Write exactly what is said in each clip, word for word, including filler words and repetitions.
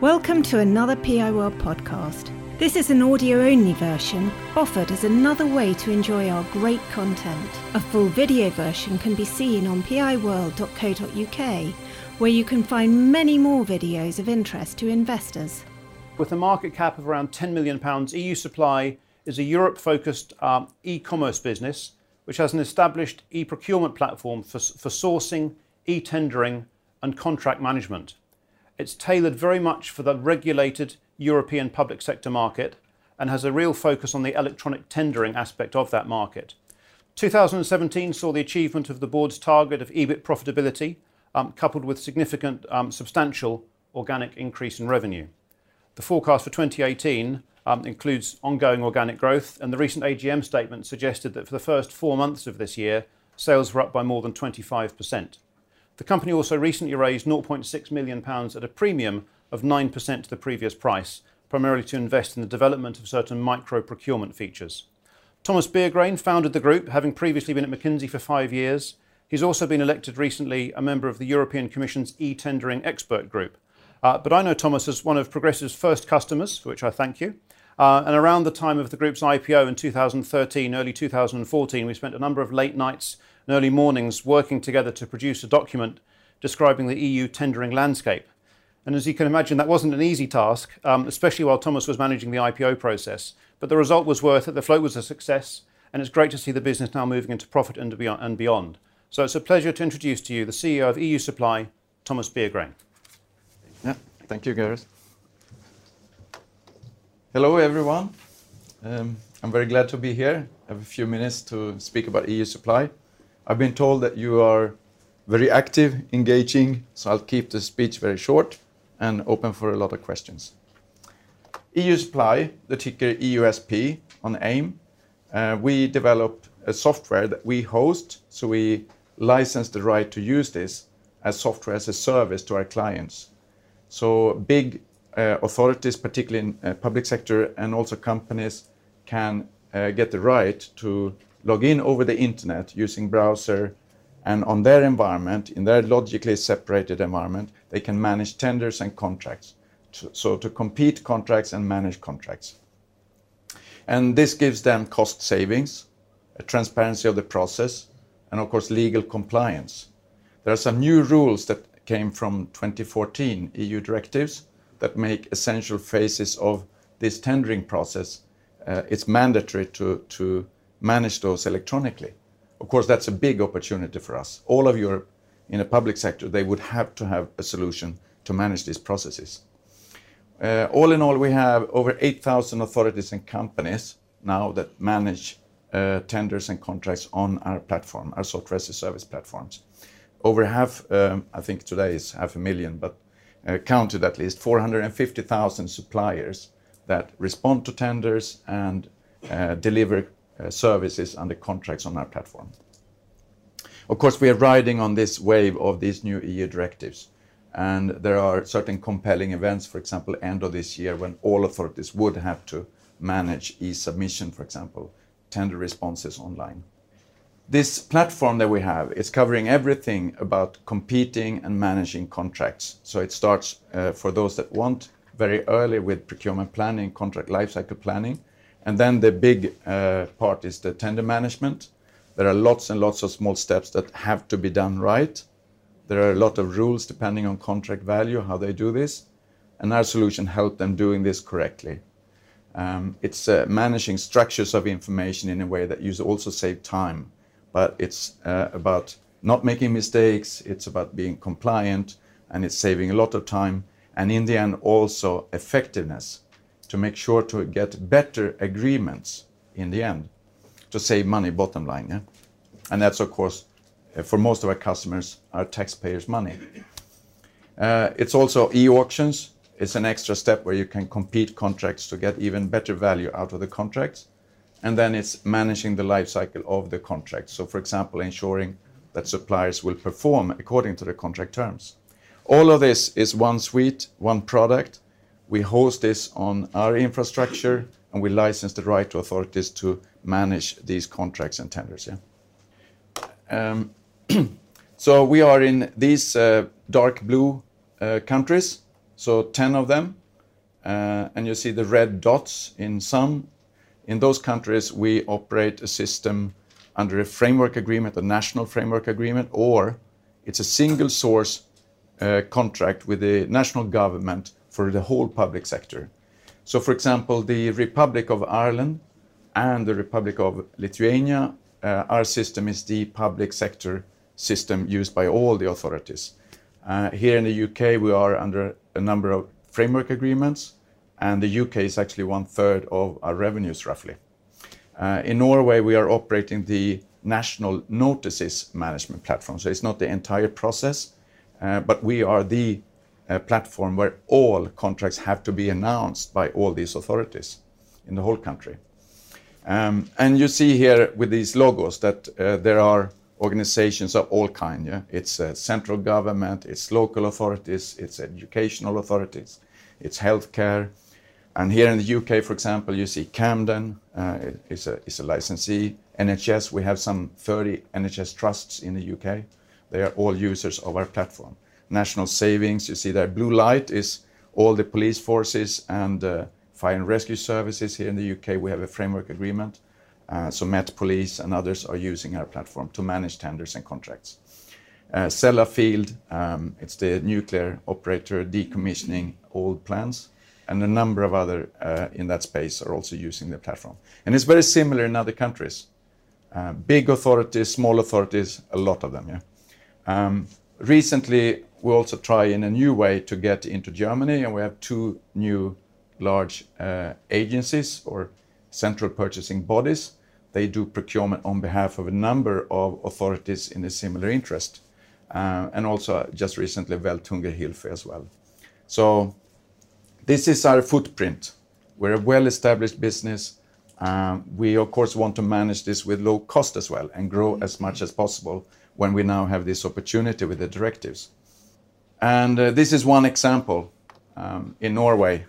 Welcome to another P I World podcast. This is an audio-only version offered as another way to enjoy our great content. A full video version can be seen on p i world dot co dot u k, where you can find many more videos of interest to investors. With a market cap of around ten million pounds, E U Supply is a Europe-focused um, e-commerce business which has an established e-procurement platform for, for sourcing, e-tendering and contract management. It's tailored very much for the regulated European public sector market and has a real focus on the electronic tendering aspect of that market. two thousand seventeen saw the achievement of the board's target of E B I T profitability, um, coupled with significant um, substantial organic increase in revenue. The forecast for twenty eighteen um, includes ongoing organic growth, and the recent A G M statement suggested that for the first four months of this year, sales were up by more than twenty-five percent. The company also recently raised zero point six million pounds at a premium of nine percent to the previous price, primarily to invest in the development of certain micro-procurement features. Thomas Beergrain founded the group, having previously been at McKinsey for five years. He's also been elected recently a member of the European Commission's e-tendering expert group. Uh, but I know Thomas as one of Progressive's first customers, for which I thank you. Uh, and around the time of the group's I P O in two thousand thirteen, early two thousand fourteen, we spent a number of late nights and early mornings working together to produce a document describing the E U tendering landscape. And as you can imagine, that wasn't an easy task, um, especially while Thomas was managing the I P O process. But the result was worth it. The float was a success, and it's great to see the business now moving into profit and beyond. So it's a pleasure to introduce to you the C E O of E U Supply, Thomas Beergrain. Yeah, thank you, Gareth. Hello, everyone. Um, I'm very glad to be here. I have a few minutes to speak about E U Supply. I've been told that you are very active, engaging, so I'll keep the speech very short and open for a lot of questions. E U Supply, the ticker E U S P on AIM, uh, we develop a software that we host, so we license the right to use this as software as a service to our clients. So big uh, authorities, particularly in uh, public sector, and also companies can uh, get the right to log in over the internet using browser, and on their environment, in their logically separated environment, they can manage tenders and contracts. To, so to compete contracts and manage contracts. And this gives them cost savings, a transparency of the process, and of course legal compliance. There are some new rules that came from twenty fourteen E U directives that make essential phases of this tendering process. Uh, it's mandatory to, to manage those electronically. Of course, that's a big opportunity for us. All of Europe, in the public sector, they would have to have a solution to manage these processes. Uh, all in all, we have over eight thousand authorities and companies now that manage uh, tenders and contracts on our platform, our software as a service platforms. Over half, um, I think today is half a million, but uh, counted at least four hundred fifty thousand suppliers that respond to tenders and uh, deliver uh, services under contracts on our platform. Of course, we are riding on this wave of these new E U directives. And there are certain compelling events, for example, end of this year, when all authorities would have to manage e-submission, for example, tender responses online. This platform that we have is covering everything about competing and managing contracts. So it starts uh, for those that want very early with procurement planning, contract lifecycle planning. And then the big uh, part is the tender management. There are lots and lots of small steps that have to be done right. There are a lot of rules depending on contract value, how they do this. And our solution helps them doing this correctly. Um, it's uh, managing structures of information in a way that you also save time. But it's uh, about not making mistakes, it's about being compliant, and it's saving a lot of time. And in the end, also effectiveness, to make sure to get better agreements in the end, to save money, bottom line. Yeah? And that's, of course, for most of our customers, our taxpayers' money. Uh, it's also e-auctions. It's an extra step where you can compete contracts to get even better value out of the contracts. And then it's managing the life cycle of the contract. So, for example, ensuring that suppliers will perform according to the contract terms. All of this is one suite, one product. We host this on our infrastructure, and we license the right to authorities to manage these contracts and tenders. Yeah. Um, So we are in these uh, dark blue uh, countries. so ten of them. Uh, and you see the red dots in some. In those countries, we operate a system under a framework agreement, a national framework agreement, or it's a single source uh, contract with the national government for the whole public sector. So, for example, the Republic of Ireland and the Republic of Lithuania, uh, our system is the public sector system used by all the authorities. Uh, here in the U K, we are under a number of framework agreements, and the U K is actually one third of our revenues, roughly. Uh, in Norway, we are operating the national notices management platform. So it's not the entire process, uh, but we are the uh, platform where all contracts have to be announced by all these authorities in the whole country. Um, and you see here with these logos that uh, there are organizations of all kinds. Yeah? It's uh, central government, it's local authorities, it's educational authorities, it's healthcare. And here in the U K, for example, you see Camden uh, is, a, is a licensee. N H S, we have some thirty N H S trusts in the U K. They are all users of our platform. National Savings, you see there, blue light is all the police forces and uh, fire and rescue services. Here in the U K, we have a framework agreement. Uh, so Met Police and others are using our platform to manage tenders and contracts. Uh, Sellafield, um, it's the nuclear operator decommissioning old plants. And a number of other uh, in that space are also using the platform. And it's very similar in other countries. Uh, big authorities, small authorities, a lot of them. Yeah. Um, recently, we also try in a new way to get into Germany, and we have two new large uh, agencies or central purchasing bodies. They do procurement on behalf of a number of authorities in a similar interest. Uh, and also just recently Weltunge-Hilfe as well. So this is our footprint. We're a well-established business. Um, we, of course, want to manage this with low cost as well and grow as much as possible when we now have this opportunity with the directives. And uh, this is one example. Um, in Norway,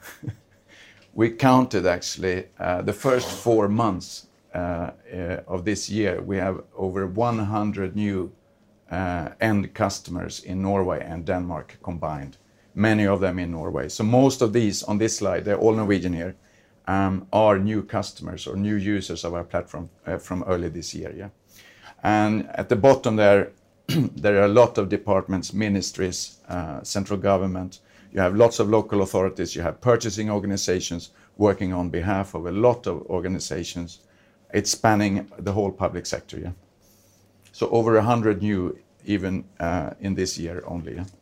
we counted actually uh, the first four months uh, uh, of this year. We have over one hundred new uh, end customers in Norway and Denmark combined. Many of them in Norway. So most of these on this slide, they're all Norwegian here, um, are new customers or new users of our platform uh, from early this year. Yeah, and at the bottom there, there are a lot of departments, ministries, uh, central government. You have lots of local authorities. You have purchasing organizations working on behalf of a lot of organizations. It's spanning the whole public sector. Yeah, so over a hundred new even uh, in this year only. Yeah?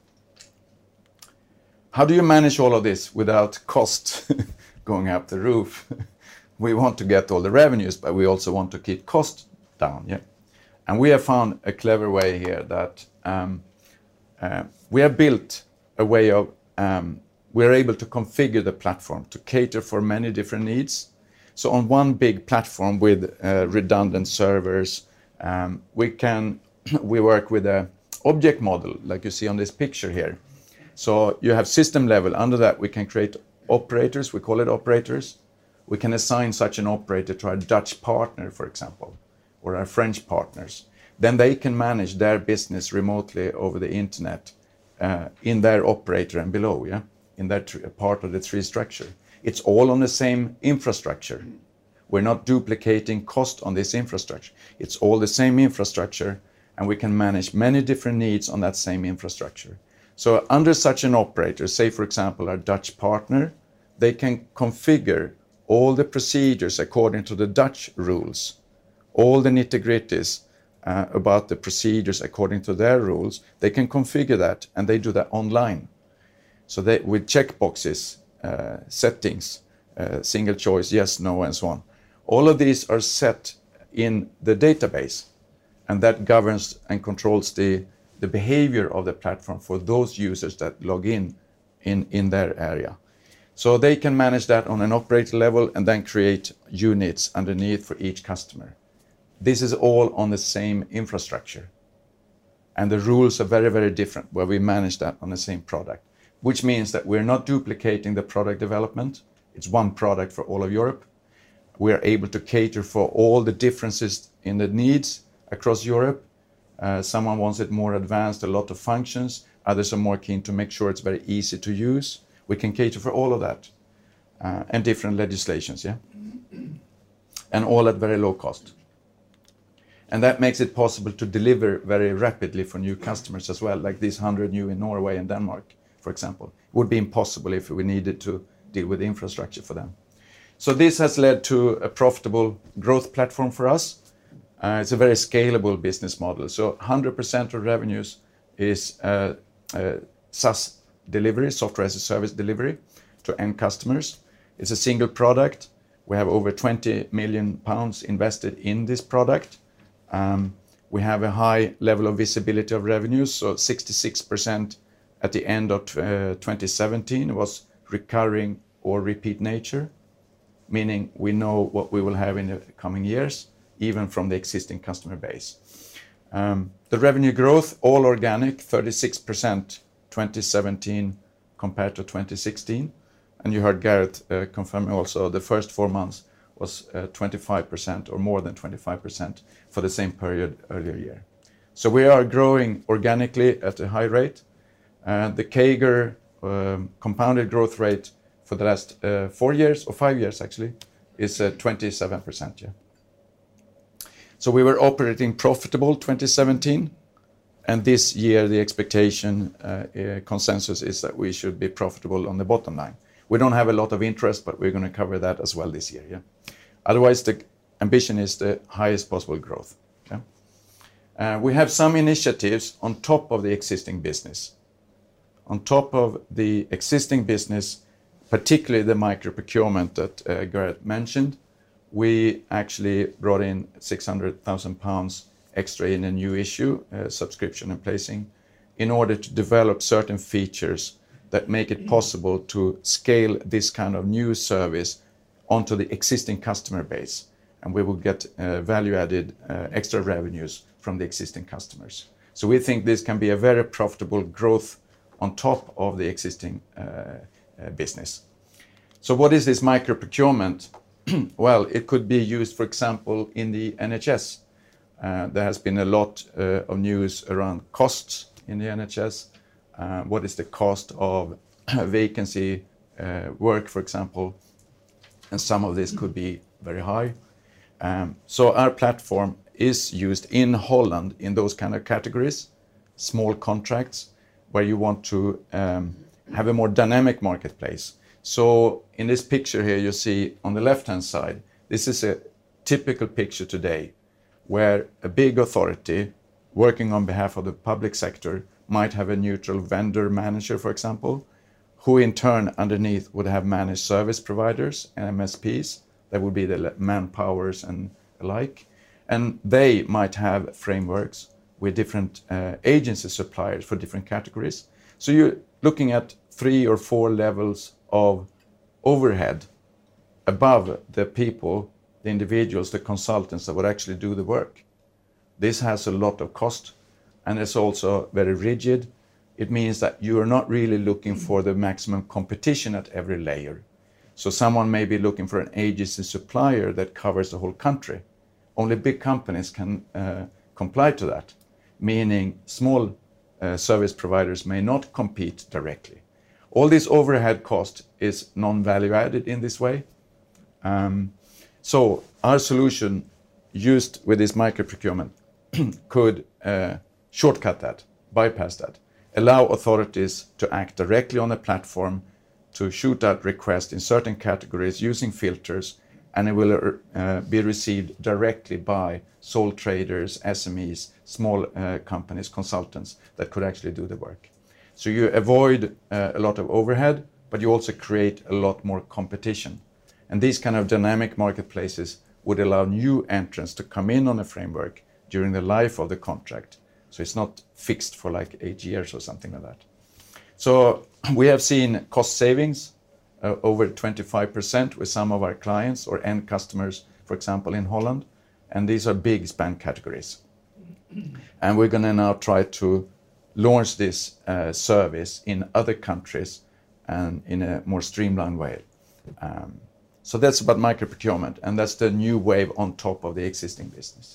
How do you manage all of this without cost going up the roof? We want to get all the revenues, but we also want to keep costs down. Yeah, and we have found a clever way here that um, uh, we have built a way of um, we're able to configure the platform to cater for many different needs. So on one big platform with uh, redundant servers, um, we can we work with an object model like you see on this picture here. So you have system level. Under that, we can create operators. We call it operators. We can assign such an operator to our Dutch partner, for example, or our French partners. Then they can manage their business remotely over the internet uh, in their operator and below, yeah, in that tr- part of the tree structure. It's all on the same infrastructure. We're not duplicating cost on this infrastructure. It's all the same infrastructure, and we can manage many different needs on that same infrastructure. So under such an operator, say for example our Dutch partner, they can configure all the procedures according to the Dutch rules, all the nitty-gritties uh, about the procedures according to their rules. They can configure that, and they do that online. So they, with checkboxes, uh, settings, uh, single choice, yes, no, and so on. All of these are set in the database, and that governs and controls the the behavior of the platform for those users that log in, in in their area. So they can manage that on an operator level and then create units underneath for each customer. This is all on the same infrastructure. And the rules are very, very different where we manage that on the same product, which means that we're not duplicating the product development. It's one product for all of Europe. We're able to cater for all the differences in the needs across Europe. Uh, someone wants it more advanced, a lot of functions. Others are more keen to make sure it's very easy to use. We can cater for all of that uh, and different legislations, yeah? And all at very low cost. And that makes it possible to deliver very rapidly for new customers as well, like these one hundred new in Norway and Denmark, for example. It would be impossible if we needed to deal with infrastructure for them. So this has led to a profitable growth platform for us. Uh, it's a very scalable business model. So one hundred percent of revenues is uh, uh, SaaS delivery, software as a service delivery to end customers. It's a single product. We have over twenty million pounds invested in this product. Um, we have a high level of visibility of revenues, so sixty-six percent at the end of uh, twenty seventeen was recurring or repeat nature, meaning we know what we will have in the coming years, even from the existing customer base. Um, the revenue growth, all organic, thirty-six percent twenty seventeen compared to twenty sixteen. And you heard Gareth uh, confirm also the first four months was uh, twenty-five percent or more than twenty-five percent for the same period earlier year. So we are growing organically at a high rate. Uh, the C A G R, um, compounded growth rate for the last uh, four years, or five years actually, is uh, twenty-seven percent. Yeah. So we were operating profitable twenty seventeen, and this year the expectation uh, uh, consensus is that we should be profitable on the bottom line. We don't have a lot of interest, but we're going to cover that as well this year. Yeah. Otherwise, the ambition is the highest possible growth. Yeah. Uh, we have some initiatives on top of the existing business. On top of the existing business, particularly the micro procurement that uh, Gareth mentioned, we actually brought in six hundred thousand pounds extra in a new issue, uh, subscription and placing, in order to develop certain features that make it possible to scale this kind of new service onto the existing customer base. And we will get uh, value-added uh, extra revenues from the existing customers. So we think this can be a very profitable growth on top of the existing uh, uh, business. So what is this micro procurement? Well, it could be used, for example, in the N H S. Uh, there has been a lot uh, of news around costs in the N H S. Uh, what is the cost of vacancy uh, work, for example? And some of this could be very high. Um, so our platform is used in Holland in those kind of categories, small contracts, where you want to um, have a more dynamic marketplace. So in this picture here, you see on the left-hand side, this is a typical picture today where a big authority working on behalf of the public sector might have a neutral vendor manager, for example, who in turn underneath would have managed service providers and M S Ps. That would be the manpowers and alike. And they might have frameworks with different uh, agency suppliers for different categories. So you're looking at three or four levels of overhead above the people, the individuals, the consultants that would actually do the work. This has a lot of cost, and it's also very rigid. It means that you are not really looking for the maximum competition at every layer. So someone may be looking for an agency supplier that covers the whole country. Only big companies can uh, comply to that, meaning small uh, service providers may not compete directly. All this overhead cost is non-value added in this way. Um, so our solution used with this micro procurement could uh, shortcut that, bypass that, allow authorities to act directly on the platform to shoot out requests in certain categories using filters, and it will uh, be received directly by sole traders, S M Es, small uh, companies, consultants that could actually do the work. So you avoid uh, a lot of overhead, but you also create a lot more competition. And these kind of dynamic marketplaces would allow new entrants to come in on a framework during the life of the contract. So it's not fixed for like eight years or something like that. So we have seen cost savings uh, over twenty-five percent with some of our clients or end customers, for example, in Holland. And these are big span categories. And we're going to now try to launch this uh, service in other countries and in a more streamlined way. Um, so that's about micro procurement, and that's the new wave on top of the existing business.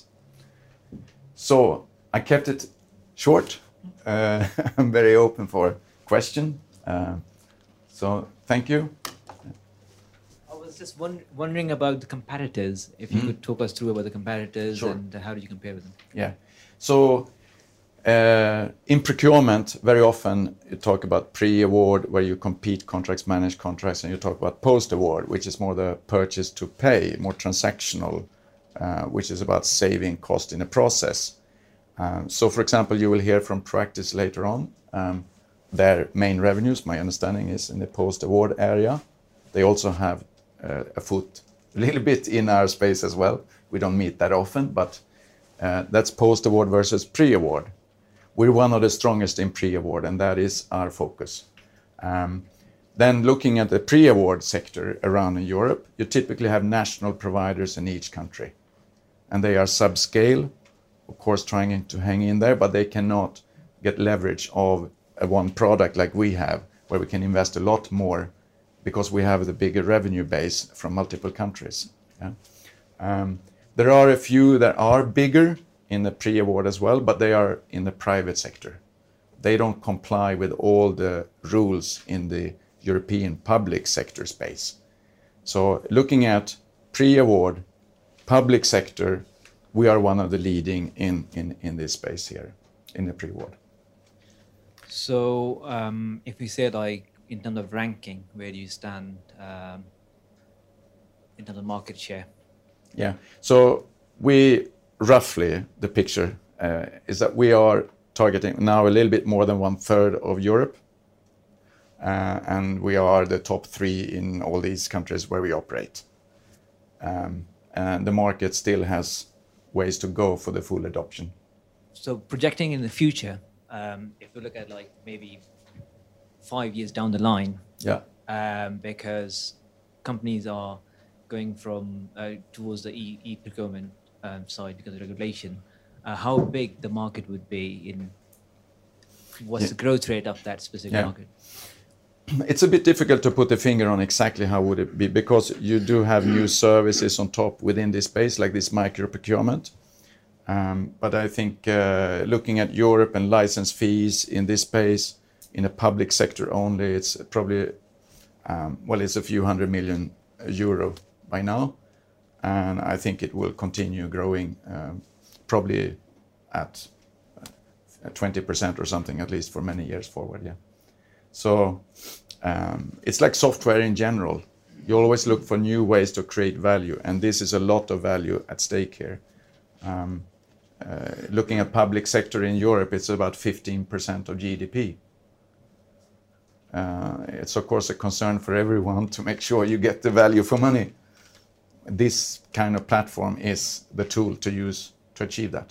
So I kept it short. Uh, I'm very open for question. Uh, So thank you. I was just won- wondering about the competitors. If you mm. could talk us through about the competitors sure. and how do you compare with them? Yeah. So uh, in procurement, very often you talk about pre-award, where you compete contracts, manage contracts, and you talk about post-award, which is more the purchase to pay, more transactional, uh, which is about saving cost in the process. Um, so, for example, you will hear from Proactis later on. Um, their main revenues, my understanding, is in the post-award area. They also have uh, a foot a little bit in our space as well. We don't meet that often, but uh, that's post-award versus pre-award. We're one of the strongest in pre-award, and that is our focus. Um, then looking at the pre-award sector around in Europe, you typically have national providers in each country. And they are subscale, of course, trying to hang in there, but they cannot get leverage of a one product like we have, where we can invest a lot more because we have the bigger revenue base from multiple countries. Yeah? Um, there are a few that are bigger in the pre-award as well, but they are in the private sector. They don't comply with all the rules in the European public sector space. So looking at pre-award, public sector, we are one of the leading in, in, in this space here, in the pre-award. So um, if we say like in terms of ranking, where do you stand um, in terms of market share? Yeah, so we roughly, the picture uh, is that we are targeting now a little bit more than one third of Europe. Uh, and we are the top three in all these countries where we operate. Um, and the market still has ways to go for the full adoption. So projecting in the future, um, if we look at like maybe five years down the line, yeah, um, because companies are going from uh, towards the e- e-procurement um, side because of regulation, uh, how big the market would be in what's yeah. the growth rate of that specific yeah. market? It's a bit difficult to put the finger on exactly how would it be, because you do have new services on top within this space, like this micro procurement. Um, but I think uh, looking at Europe and license fees in this space, in the public sector only, it's probably, um, well, it's a few hundred million euro by now. And I think it will continue growing um, probably at twenty percent or something, at least for many years forward, yeah. So um, it's like software in general. You always look for new ways to create value, and this is a lot of value at stake here. Um, uh, looking at public sector in Europe, it's about fifteen percent of G D P. Uh, it's of course a concern for everyone to make sure you get the value for money. This kind of platform is the tool to use to achieve that.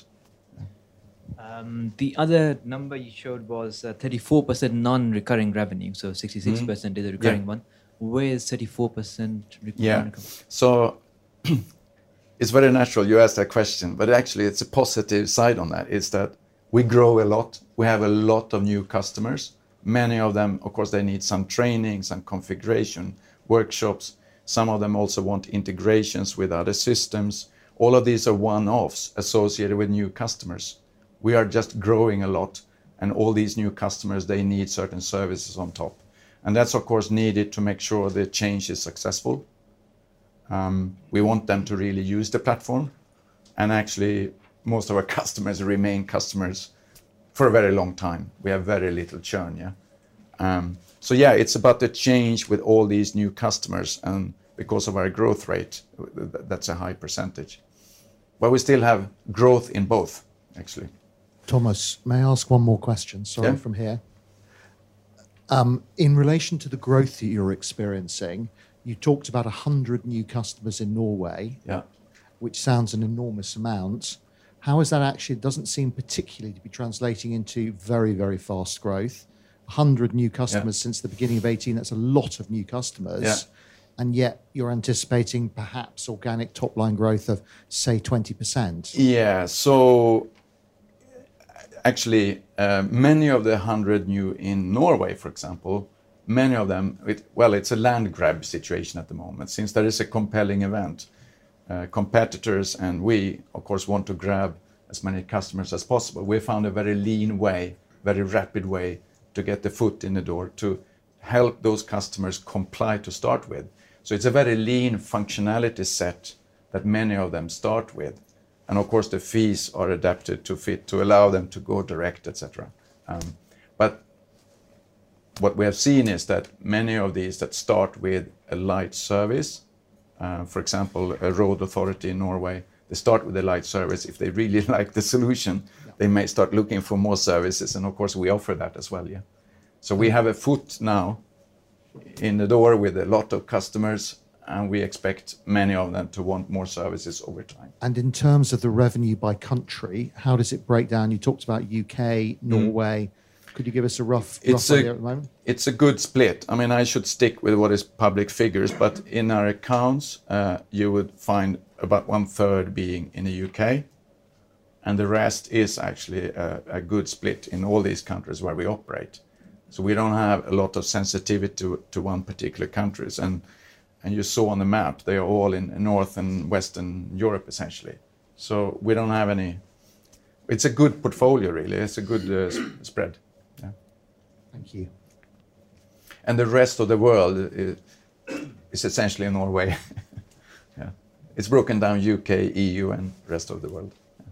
Um, the other number you showed was uh, thirty-four percent non-recurring revenue, so sixty-six percent mm. is the recurring yeah. one. Where is thirty-four percent recurring? Yeah, so it's very natural you asked that question, but actually it's a positive side on that. Is that we grow a lot. We have a lot of new customers. Many of them, of course, they need some training, some configuration, workshops. Some of them also want integrations with other systems. All of these are one-offs associated with new customers. We are just growing a lot, and all these new customers, they need certain services on top. And that's, of course, needed to make sure the change is successful. Um, we want them to really use the platform. And actually, most of our customers remain customers for a very long time. We have very little churn, yeah. Um, so, yeah, it's about the change with all these new customers. And because of our growth rate, that's a high percentage. But we still have growth in both, actually. Thomas, may I ask one more question? Sorry, yeah. from here. Um, in relation to the growth that you're experiencing, you talked about one hundred new customers in Norway, yeah. which sounds an enormous amount. How is that actually, it doesn't seem particularly to be translating into very, very fast growth. one hundred new customers yeah. since the beginning of eighteen, that's a lot of new customers. Yeah. And yet you're anticipating perhaps organic top-line growth of, say, twenty percent. Yeah, so actually, uh, many of the one hundred new in Norway, for example, many of them, it, well, it's a land grab situation at the moment, since there is a compelling event. Uh, competitors and we, of course, want to grab as many customers as possible. We found a very lean way, very rapid way to get the foot in the door, to help those customers comply to start with. So it's a very lean functionality set that many of them start with. And of course the fees are adapted to fit to allow them to go direct, et cetera. Um, but what we have seen is that many of these that start with a light service, uh, for example, a road authority in Norway, they start with a light service. If they really like the solution, yeah. they may start looking for more services. And of course we offer that as well, yeah. So we have a foot now in the door with a lot of customers, and we expect many of them to want more services over time. And in terms of the revenue by country, how does it break down? You talked about U K, Norway. Mm. Could you give us a rough, rough idea at the moment? It's a good split. I mean, I should stick with what is public figures, but in our accounts, uh, you would find about one third being in the U K, and the rest is actually a, a good split in all these countries where we operate. So we don't have a lot of sensitivity to, to one particular countries. And And you saw on the map, they are all in North and Western Europe, essentially. So we don't have any... It's a good portfolio, really. It's a good uh, spread. Yeah. Thank you. And the rest of the world is, is essentially Norway. Yeah. It's broken down U K, E U, and rest of the world.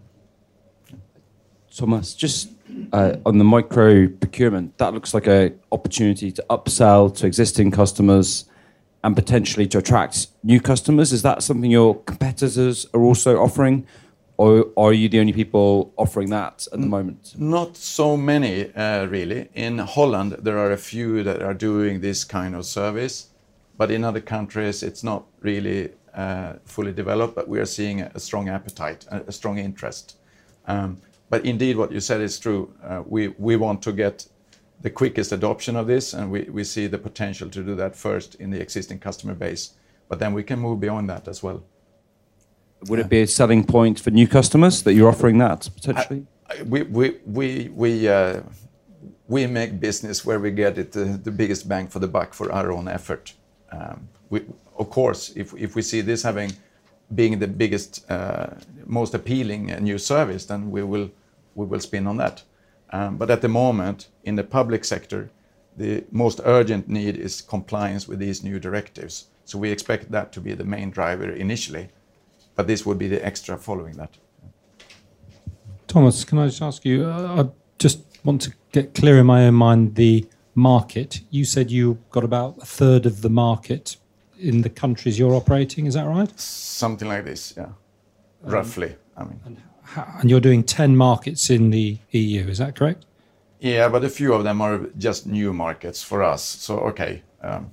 Yeah. Thomas, just uh, on the micro procurement, that looks like an opportunity to upsell to existing customers and potentially to attract new customers. Is that something your competitors are also offering, or are you the only people offering that at the moment? Not so many, uh, really. In Holland, there are a few that are doing this kind of service, but in other countries, it's not really uh, fully developed, but we are seeing a strong appetite, a strong interest. Um, but indeed, what you said is true. Uh, we, we want to get the quickest adoption of this, and we, we see the potential to do that first in the existing customer base, but then we can move beyond that as well. Would it be a selling point for new customers that you're offering that potentially? I, I, we we we we, uh, we make business where we get it uh, the biggest bang for the buck for our own effort. Um, we, of course, if if we see this having being the biggest, uh, most appealing uh, new service, then we will we will spin on that. Um, but at the moment, in the public sector, the most urgent need is compliance with these new directives. So we expect that to be the main driver initially, but this would be the extra following that. Thomas, can I just ask you, uh, I just want to get clear in my own mind the market. You said you got about a third of the market in the countries you're operating, is that right? Something like this, yeah, um, roughly. I mean. And And you're doing ten markets in the E U, is that correct? Yeah, but a few of them are just new markets for us. So, okay. Um,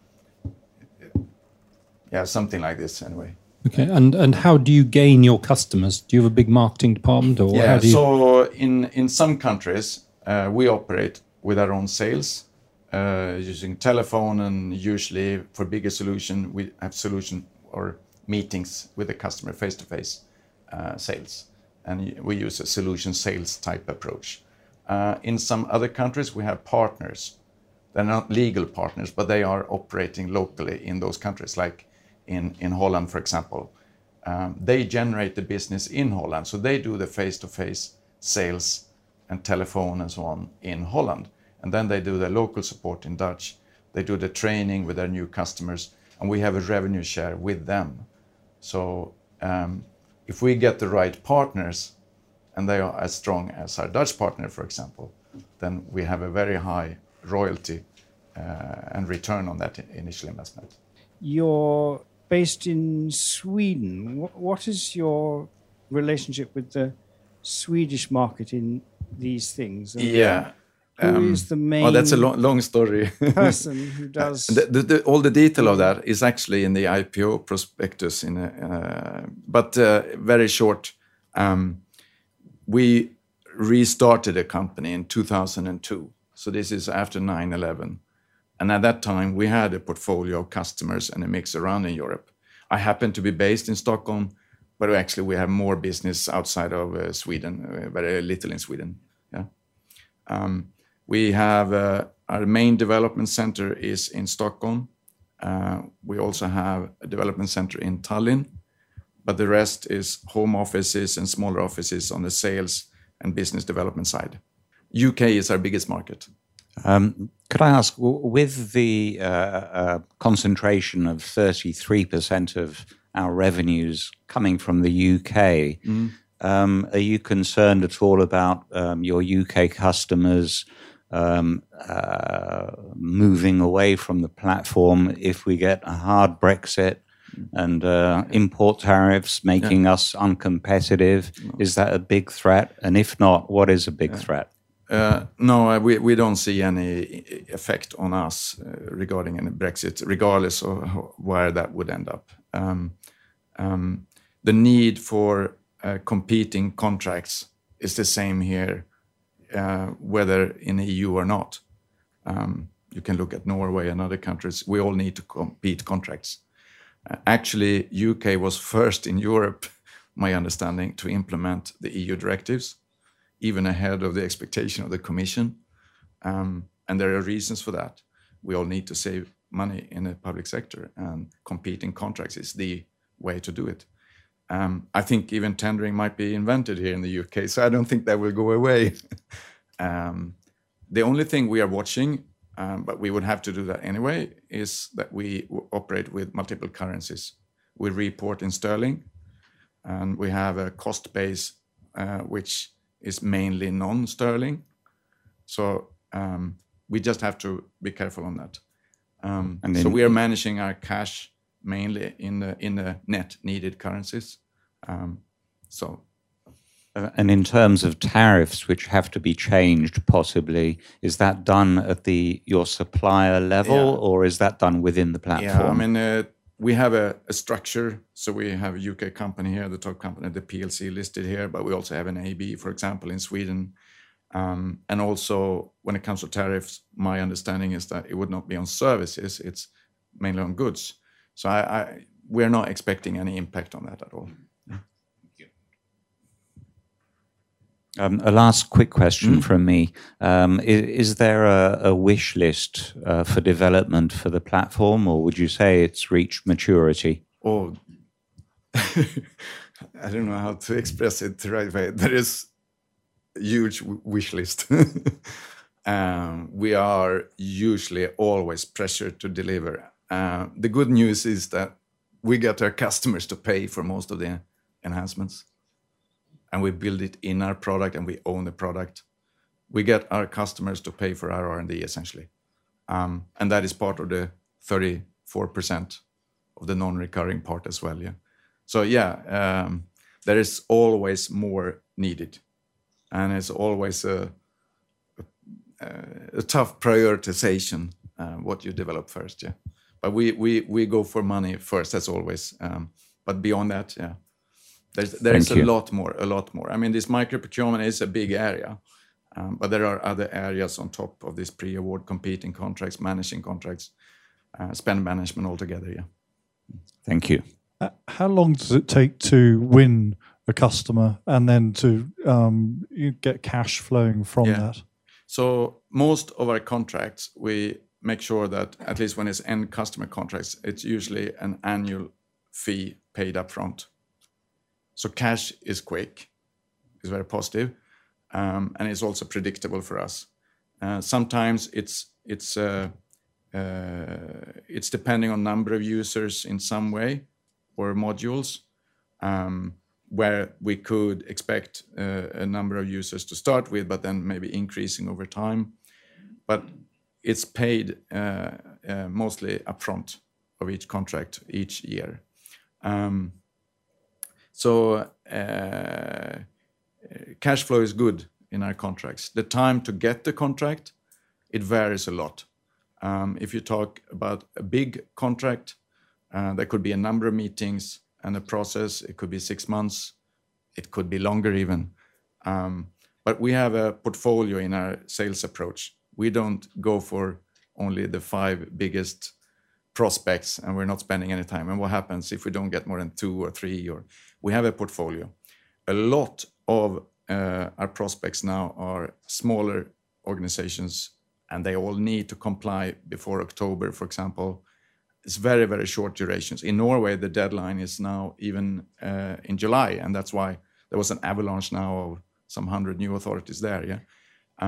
yeah, something like this anyway. Okay, and, and how do you gain your customers? Do you have a big marketing department? Or yeah, how do you... so in, in some countries, uh, we operate with our own sales, uh, using telephone, and usually for bigger solution, we have solution or meetings with the customer face-to-face uh, sales. And we use a solution sales type approach. Uh, in some other countries, we have partners. They're not legal partners, but they are operating locally in those countries, like in, in Holland, for example. Um, they generate the business in Holland, so they do the face-to-face sales and telephone and so on in Holland. And then they do the local support in Dutch. They do the training with their new customers, and we have a revenue share with them. So um, if we get the right partners, and they are as strong as our Dutch partner, for example, then we have a very high royalty uh, and return on that initial investment. You're based in Sweden. What is your relationship with the Swedish market in these things? And yeah. Who um, is the main oh, that's a long, long story. person who does... the, the, the, all the detail of that is actually in the I P O prospectus. In a, uh, but uh, very short, um, we restarted a company in two thousand two. So this is after nine eleven. And at that time, we had a portfolio of customers and a mix around in Europe. I happen to be based in Stockholm, but actually we have more business outside of uh, Sweden, uh, very little in Sweden. Yeah. Um, we have uh, our main development center is in Stockholm. Uh, we also have a development center in Tallinn, but the rest is home offices and smaller offices on the sales and business development side. U K is our biggest market. Um, could I ask, w- with the uh, uh, concentration of thirty-three percent of our revenues coming from the U K, Mm. um, are you concerned at all about um, your U K customers um, uh, moving away from the platform if we get a hard Brexit and uh, import tariffs making Yeah. us uncompetitive? Is that a big threat? And if not, what is a big threat? Uh, no, uh, we, we don't see any effect on us uh, regarding any Brexit, regardless of how, where that would end up. Um, um, the need for uh, competing contracts is the same here, uh, whether in the E U or not. Um, you can look at Norway and other countries. We all need to compete contracts. Uh, actually, U K was first in Europe, my understanding, to implement the E U directives, even ahead of the expectation of the Commission. Um, and there are reasons for that. We all need to save money in the public sector, and competing contracts is the way to do it. Um, I think even tendering might be invented here in the U K, so I don't think that will go away. um, the only thing we are watching, um, but we would have to do that anyway, is that we w- operate with multiple currencies. We report in sterling, and we have a cost base uh, which is mainly non-sterling. So um, we just have to be careful on that. Um, And so then- we are managing our cash mainly in the in the net needed currencies. Um, so Uh, And in terms of tariffs, which have to be changed possibly, is that done at the your supplier level, Yeah. or is that done within the platform? yeah, I mean uh, we have a, a structure. So we have a U K company here, the top company, the P L C listed here, but we also have an A B, for example, in Sweden. Um, and also, when it comes to tariffs, my understanding is that it would not be on services; it's mainly on goods. So I, I we're not expecting any impact on that at all. Um, a last quick question from me. Um, is, is there a, a wish list uh, for development for the platform, or would you say it's reached maturity? Oh, I don't know how to express it the right way. There is a huge w- wish list. um, we are usually always pressured to deliver. Uh, the good news is that we get our customers to pay for most of the enhancements, and we build it in our product, and we own the product. We get our customers to pay for our R and D, essentially. Um, and that is part of the thirty-four percent of the non-recurring part as well, yeah. So, yeah, um, there is always more needed. And it's always a, a, a tough prioritization, uh, what you develop first, yeah. But we, we, we go for money first, as always. Um, but beyond that, yeah. There's, there Thank is a you. lot more, a lot more. I mean, this micro-procurement is a big area, um, but there are other areas on top of this pre-award, competing contracts, managing contracts, uh, spend management altogether, yeah. Thank you. Uh, How long does it take to win a customer and then to um, you get cash flowing from Yeah. that? So most of our contracts, we make sure that at least when it's end customer contracts, it's usually an annual fee paid up front. So cash is quick, is very positive, um, and it's also predictable for us. Uh, sometimes it's it's uh, uh, it's depending on number of users in some way or modules, um, where we could expect uh, a number of users to start with, but then maybe increasing over time. But it's paid uh, uh, mostly upfront of each contract each year. Um, so uh, cash flow is good in our contracts. The time to get the contract, it varies a lot. Um, if you talk about a big contract, uh, there could be a number of meetings and a process. It could be six months. It could be longer even. Um, but we have a portfolio in our sales approach. We don't go for only the five biggest prospects, and we're not spending any time. And what happens if we don't get more than two or three? Or we have a portfolio. A lot of uh, our prospects now are smaller organizations, and they all need to comply before October, for example. It's very, very short durations. In Norway, the deadline is now even uh, in July, and that's why there was an avalanche now of some hundred new authorities there. Yeah, um,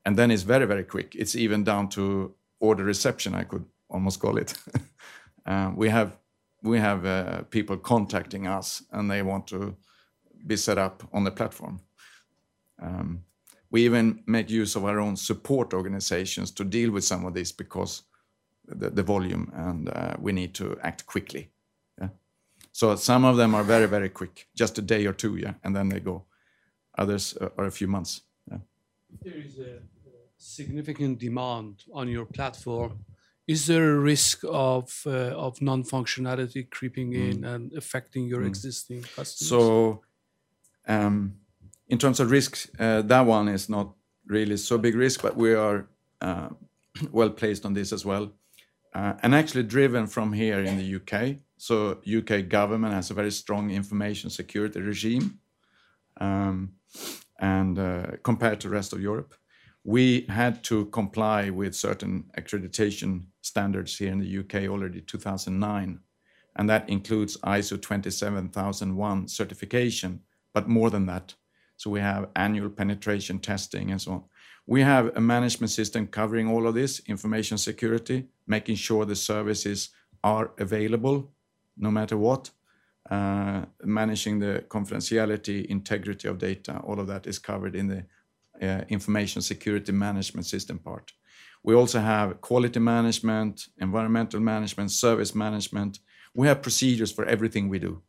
and then it's very, very quick. It's even down to order reception, I could almost call it. uh, we have we have uh, people contacting us, and they want to be set up on the platform. Um, we even make use of our own support organizations to deal with some of this because the, the volume, and uh, we need to act quickly. Yeah? So some of them are very, very quick, just a day or two, yeah, and then they go. Others uh, are a few months. Yeah. There is a significant demand on your platform. Is there a risk of uh, of non-functionality creeping in mm. and affecting your mm. existing customers? So, um, in terms of risks, uh, that one is not really so big risk, but we are uh, well placed on this as well, uh, and actually driven from here in the U K. So, U K government has a very strong information security regime, um, and uh, compared to the rest of Europe. We had to comply with certain accreditation standards here in the U K already two thousand nine, and that includes I S O twenty-seven thousand one certification, but more than that. So we have annual penetration testing and so on. We have a management system covering all of this, information security, making sure the services are available no matter what, uh, managing the confidentiality, integrity of data, all of that is covered in the Uh, information security management system part. We also have quality management, environmental management, service management. We have procedures for everything we do.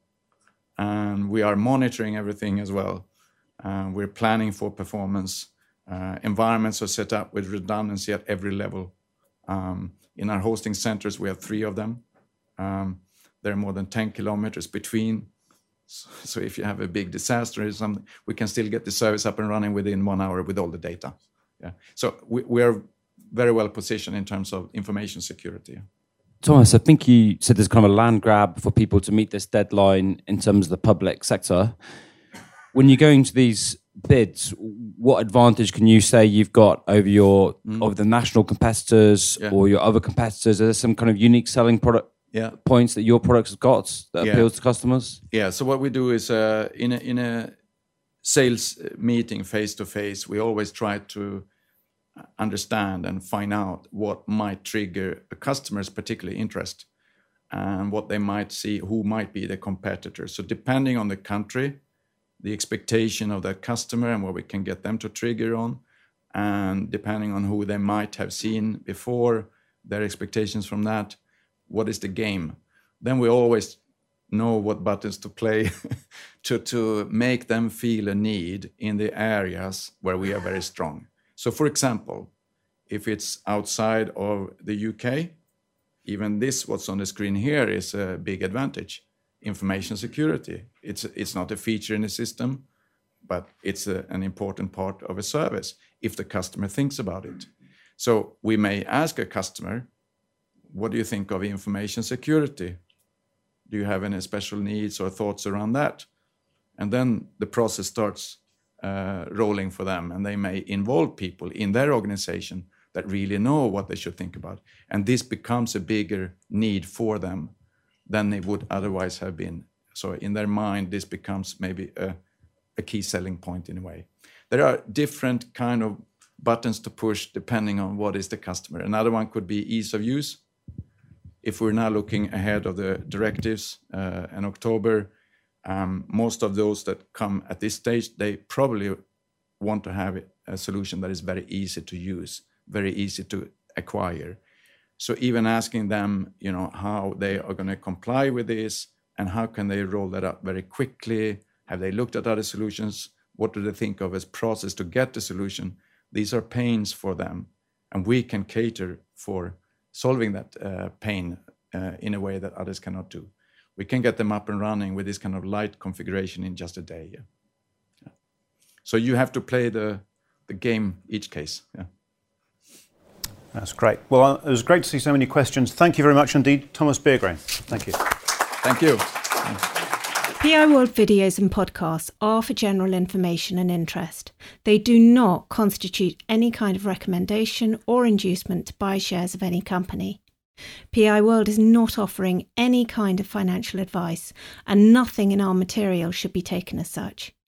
And we are monitoring everything as well. Uh, we're planning for performance. Uh, environments are set up with redundancy at every level. Um, in our hosting centers, we have three of them. Um, there are more than ten kilometers between. So if you have a big disaster or something, we can still get the service up and running within one hour with all the data. Yeah. So we, we are very well positioned in terms of information security. Thomas, I think you said there's kind of a land grab for people to meet this deadline in terms of the public sector. When you're going to these bids, what advantage can you say you've got over your mm. over the national competitors yeah. or your other competitors? Is there some kind of unique selling product? Yeah. Points that your products have got that yeah. appeals to customers? Yeah, so what we do is uh, in, a, in a sales meeting face-to-face, we always try to understand and find out what might trigger a customer's particular interest and what they might see, who might be the competitor. So depending on the country, the expectation of that customer and what we can get them to trigger on, and depending on who they might have seen before, their expectations from that, what is the game? Then we always know what buttons to play to, to make them feel a need in the areas where we are very strong. So for example, if it's outside of the U K, even this, what's on the screen here, is a big advantage. Information security. It's, it's not a feature in the system, but it's a, an important part of a service if the customer thinks about it. So we may ask a customer, what do you think of information security? Do you have any special needs or thoughts around that? And then the process starts uh, rolling for them, and they may involve people in their organization that really know what they should think about. And this becomes a bigger need for them than they would otherwise have been. So in their mind, this becomes maybe a, a key selling point in a way. There are different kind of buttons to push depending on what is the customer. Another one could be ease of use. If we're now looking ahead of the directives uh, in October, um, most of those that come at this stage, they probably want to have a solution that is very easy to use, very easy to acquire. So even asking them, you know, how they are going to comply with this and how can they roll that up very quickly? Have they looked at other solutions? What do they think of as process to get the solution? These are pains for them, and we can cater for solving that uh, pain uh, in a way that others cannot do. We can get them up and running with this kind of light configuration in just a day. Yeah. Yeah. So you have to play the the game each case. Yeah. That's great. Well, it was great to see so many questions. Thank you very much indeed, Thomas Bjergren. Thank you. Thank you. P I World videos and podcasts are for general information and interest. They do not constitute any kind of recommendation or inducement to buy shares of any company. P I World is not offering any kind of financial advice, and nothing in our material should be taken as such.